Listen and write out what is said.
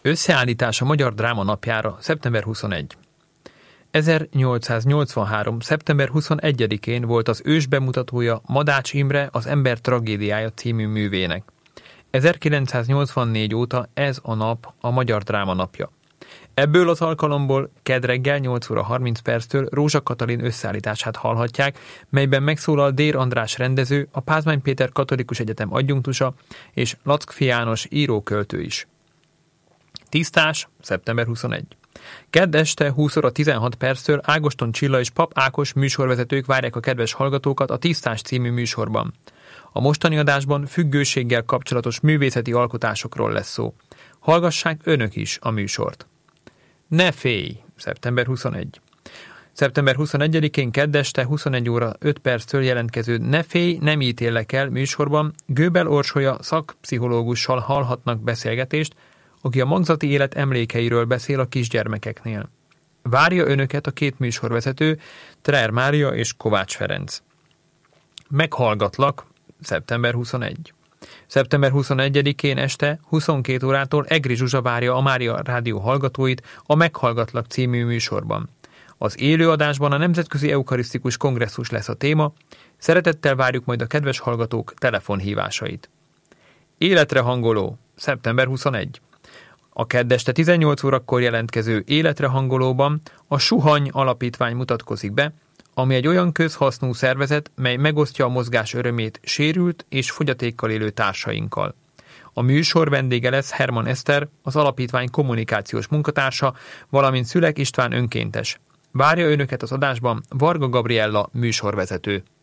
Összeállítás a Magyar Dráma Napjára, szeptember 21. 1883. szeptember 21-én volt az ősbemutatója Madács Imre Az ember tragédiája című művének. 1984 óta ez a nap a Magyar Dráma Napja. Ebből az alkalomból kedd reggel 8 óra 30 perctől Rózsa Katalin összeállítását hallhatják, melyben megszólal Dér András rendező, a Pázmány Péter Katolikus Egyetem adjunktusa és Lackfi János író-költő is. Tisztás, szeptember 21. Kedd este 20 óra 16 perctől Ágoston Csilla és Pap Ákos műsorvezetők várják a kedves hallgatókat a Tisztás című műsorban. A mostani adásban függőséggel kapcsolatos művészeti alkotásokról lesz szó. Hallgassák önök is a műsort. Ne félj, szeptember 21. Szeptember 21-én kedd este 21 óra 5 perctől jelentkező Ne félj, nem ítélek el műsorban Göbel Orsolya szakpszichológussal hallhatnak beszélgetést, aki a magzati élet emlékeiről beszél a kisgyermekeknél. Várja önöket a két műsorvezető, Trer Mária és Kovács Ferenc. Meghallgatlak, szeptember 21. Szeptember 21-én este 22 órától Egri Zsuzsa várja a Mária Rádió hallgatóit a Meghallgatlak című műsorban. Az élőadásban a Nemzetközi Eukarisztikus Kongresszus lesz a téma, szeretettel várjuk majd a kedves hallgatók telefonhívásait. Életre hangoló, szeptember 21. A kedd este 18 órakor jelentkező Életre hangolóban a Suhany Alapítvány mutatkozik be, ami egy olyan közhasznú szervezet, mely megosztja a mozgás örömét sérült és fogyatékkal élő társainkkal. A műsor vendége lesz Herman Eszter, az alapítvány kommunikációs munkatársa, valamint Szülek István önkéntes. Várja önöket az adásban Varga Gabriella műsorvezető.